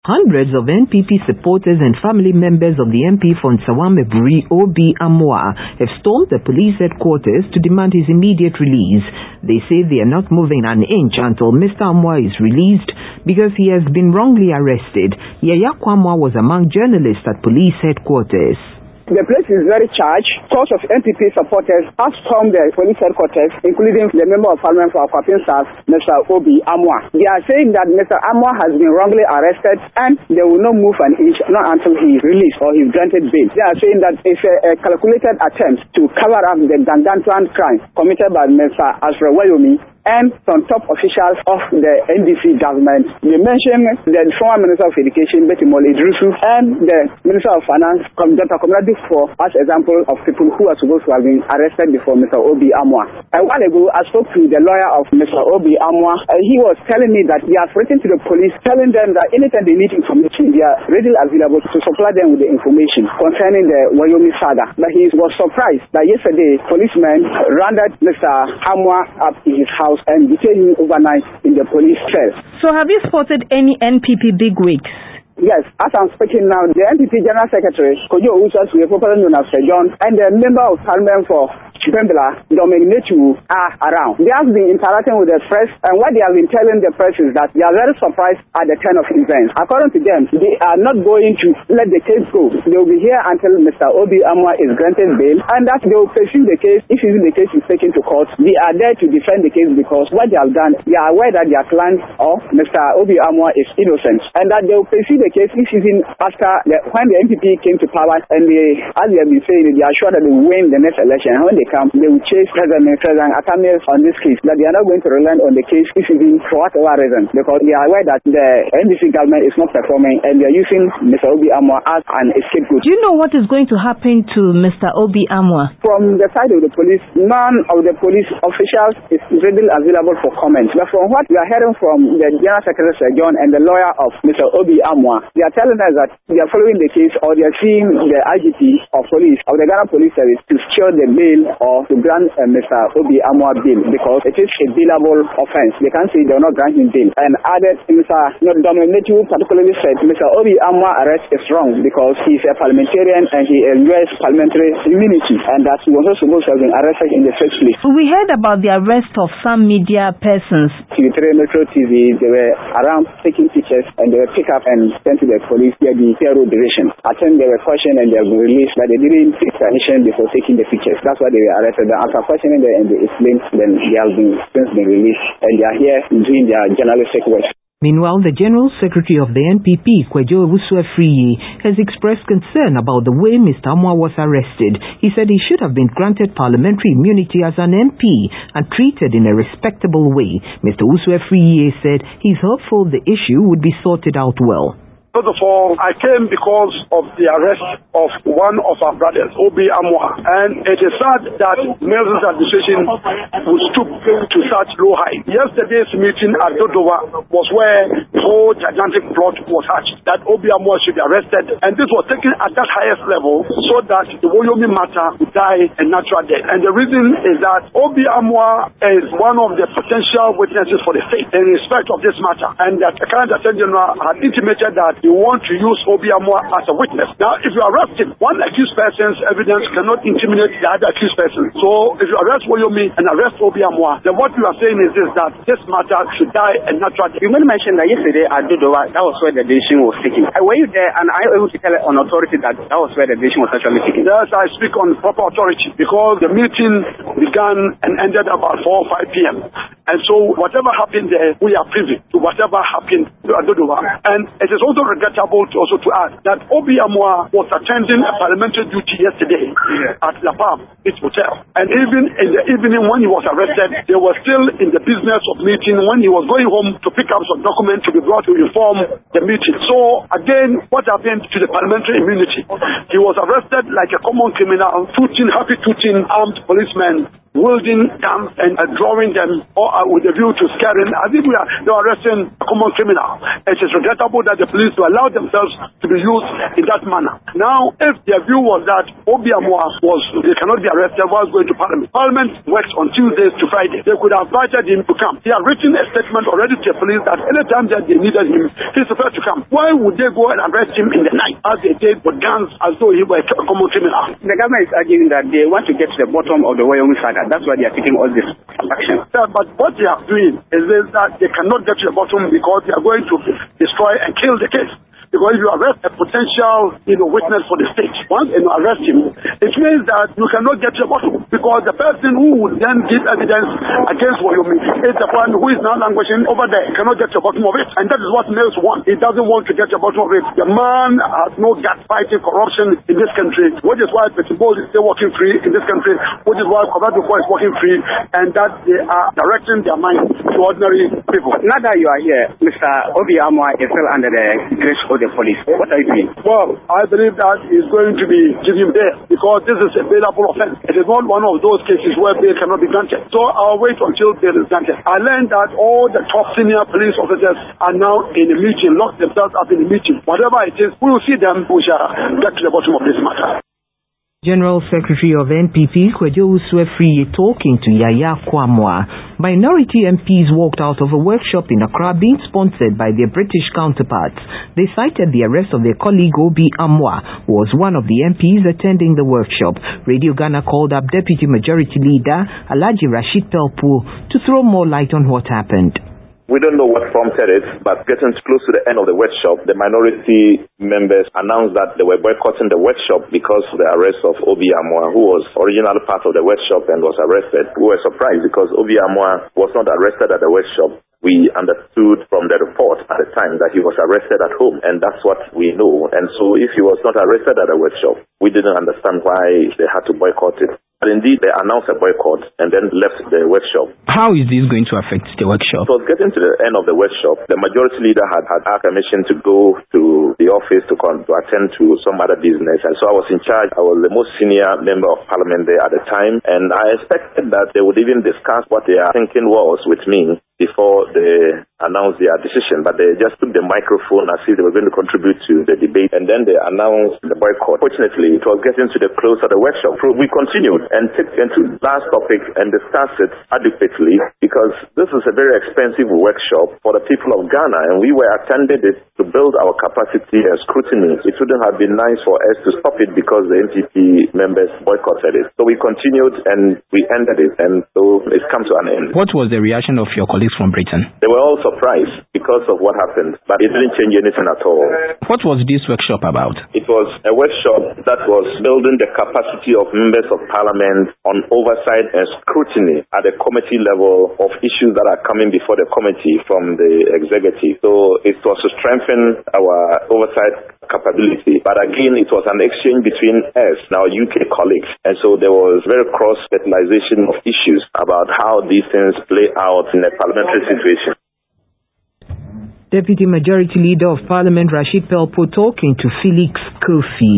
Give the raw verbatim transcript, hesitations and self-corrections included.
Hundreds of N P P supporters and family members of the M P for Nsawameburi, Obi Amwa, have stormed the police headquarters to demand his immediate release. They say they are not moving an inch until Mister Amwa is released because he has been wrongly arrested. Yaya Kwamwa was among journalists at police headquarters. The place is very charged. Scores of N P P supporters have stormed the police headquarters, including the member of parliament for Akwapin South, Mister Obi Amwa. They are saying that Mister Amwa has been wrongly arrested and they will not move an inch not until he is released or he is granted bail. They are saying that it's a, a calculated attempt to cover up the gargantuan crime committed by Mister Asra Wayomi and some top officials of the N D C government. They mentioned the former Minister of Education, Betty Mole Idrisu, and the Minister of Finance, Doctor Komradi, for as example of people who are supposed to have been arrested before Mister Obi Amwa. A while ago, I spoke to the lawyer of Mister Obi Amwa, and he was telling me that they have written to the police, telling them that anytime they need information, they are readily available to supply them with the information concerning the Wayomi saga. But he was surprised that yesterday, policemen rounded Mister Amwa up in his house and detained him overnight in the police cell. So have you spotted any N P P bigwigs? Yes, as I'm speaking now, the N P P General Secretary, Kojo Usas, popularly known as Sir John, and the Member of Parliament for Bembla, Dominic Netu, are around. They have been interacting with the press, and what they have been telling the press is that they are very surprised at the turn of events. According to them, they are not going to let the case go. They will be here until Mister Obi Amwa is granted bail, and that they will pursue the case if even the case is taken to court. They are there to defend the case because what they have done, they are aware that their client or Mister Obi Amwa is innocent, and that they will pursue the case if even after the, when the N P P came to power, and they, as they have been saying, they are sure that they will win the next election. And when they come, they will chase President President Atami on this case, that they are not going to rely on the case if even for whatever reason, because they are aware that the N D C government is not performing and they are using Mister Obi Amwa as an scapegoat. Do you know what is going to happen to Mister Obi Amwa? From the side of the police, none of the police officials is readily available for comment. But from what we are hearing from the General Secretary Sir John and the lawyer of Mister Obi Amwa, they are telling us that they are following the case, or they are seeing the I G P of police, of the Ghana Police Service, to secure the bail or to grant uh, Mister Obi Amwa bail, because it is a bailable offense. They can't say they are not granting bail. And added, Mister Dominic Netu particularly said Mister Obi Amwa arrest is wrong because he is a parliamentarian and he enjoys parliamentary immunity, and that he was not supposed to have been arrested in the first place. We heard about the arrest of some media persons. T V three Metro T V, they were around taking pictures and they were picked up and sent to the police via the P R O division. I think they were questioned and they were released, but they didn't take permission before taking the pictures. That's why they were arrested. Then after questioning them and they explained, then they have been since been released and they are here doing their journalistic work. Meanwhile, the General Secretary of the N P P, Kwejo Owusu-Afriyie, has expressed concern about the way Mister Amwa was arrested. He said he should have been granted parliamentary immunity as an M P and treated in a respectable way. Mister Owusu-Afriyie said he's hopeful the issue would be sorted out well. First of all, I came because of the arrest of one of our brothers, Obi Amwa. And it is sad that Nelson's administration would stoop to such low height. Yesterday's meeting at Dodowa was where the whole gigantic plot was hatched, that Obi Amwa should be arrested. And this was taken at that highest level so that the Wayomi matter would die a natural death. And the reason is that Obi Amwa is one of the potential witnesses for the state in respect of this matter. And that the current Attorney General had intimated that you want to use Obi Amwa as a witness. Now, if you arrest him, one accused person's evidence cannot intimidate the other accused person. So, if you arrest Wayomi and arrest Obi Amwa, then what you are saying is this, that this matter should die a natural death. You mentioned that yesterday at Dodowa, that was where the decision was taken. Were you there and are you able to tell on authority that that was where the decision was actually taken? Yes, I speak on proper authority because the meeting began and ended about four or five p m And so, whatever happened there, we are privy to whatever happened at Dodowa. And it is also regrettable to also to add that Obi Amwa was attending a parliamentary duty yesterday yeah. at La Palm, its hotel. And even in the evening when he was arrested, they were still in the business of meeting when he was going home to pick up some documents to be brought to inform the meeting. So again, what happened to the parliamentary immunity? He was arrested like a common criminal, shooting, happy shooting armed policemen wielding guns and uh, drawing them or, uh, with a view to scaring, as if we are, they are arresting a common criminal. It is regrettable that the police will allow themselves to be used in that manner. Now, if their view was that Obi Amoah was, they cannot be arrested while going to Parliament. Parliament works on Tuesdays to Friday. They could have invited him to come. He had written a statement already to the police that anytime that they needed him, he's prepared to come. Why would they go and arrest him in the night as they did with guns as though he were a common criminal? The government is arguing that they want to get to the bottom of the Wyoming saga. That's why they are taking all this action. Yeah, but what they are doing is this, that they cannot get to the bottom because they are going to destroy and kill the case. Because if you arrest a potential, you know, witness for the state, once you know, arrest him, it means that you cannot get to the bottom. Because the person who would then give evidence against Wyoming is the one who is now languishing over there. He cannot get to the bottom of it. And that is what Mills wants. He doesn't want to get to the bottom of it. The man has no guts fighting corruption in this country, which is why Petit Bol is still walking free in this country, which is why Kwabena Duffuor is walking free, and that they are directing their mind to ordinary people. Now that you are here, Mister Obi Amoah is still under the grace of the police. What are you doing? Well, I believe that he's going to be given bail because this is a bailable offense. It is not one of those cases where bail cannot be granted. So I'll wait until bail is granted. I learned that all the top senior police officers are now in a meeting, locked themselves up in a meeting. Whatever it is, we will see them. We shall get to the bottom of this matter. General Secretary of N P P, Kwadwo Owusu-Afriyie, talking to Yahya Kwamwa. Minority M Ps walked out of a workshop in Accra being sponsored by their British counterparts. They cited the arrest of their colleague Obi Amoah, who was one of the M Ps attending the workshop. Radio Ghana called up Deputy Majority Leader Alhaji Rashid Pelpuo to throw more light on what happened. We don't know what prompted it, but getting close to the end of the workshop, the minority members announced that they were boycotting the workshop because of the arrest of Obi Amoah, who was originally part of the workshop and was arrested. We were surprised because Obi Amoah was not arrested at the workshop. We understood from the report at the time that he was arrested at home, and that's what we know. And so if he was not arrested at the workshop, we didn't understand why they had to boycott it. But indeed, they announced a boycott and then left the workshop. How is this going to affect the workshop? It was getting to the end of the workshop. The majority leader had, had asked permission to go to the office to, con- to attend to some other business. And so I was in charge. I was the most senior member of parliament there at the time. And I expected that they would even discuss what their thinking was with me before they announced their decision. But they just took the microphone as if they were going to contribute to the debate. And then they announced the boycott. Fortunately, it was getting to the close of the workshop. So we continued and took into the last topic and discuss it adequately, because this is a very expensive workshop for the people of Ghana, and we were attended it to build our capacity and scrutiny. It wouldn't have been nice for us to stop it because the N P P members boycotted it. So we continued and we ended it, and so it's come to an end. What was the reaction of your colleagues from Britain? They were all surprised because of what happened, but it didn't change anything at all. What was this workshop about? It was a workshop that was building the capacity of members of parliament on oversight and scrutiny at the committee level of issues that are coming before the committee from the executive. So it was to strengthen our oversight capability. But again, it was an exchange between us and our U K colleagues. And so there was very cross-fertilization of issues about how these things play out in a parliamentary situation. Deputy Majority Leader of Parliament Rashid Pelpuo talking to Felix Kofi.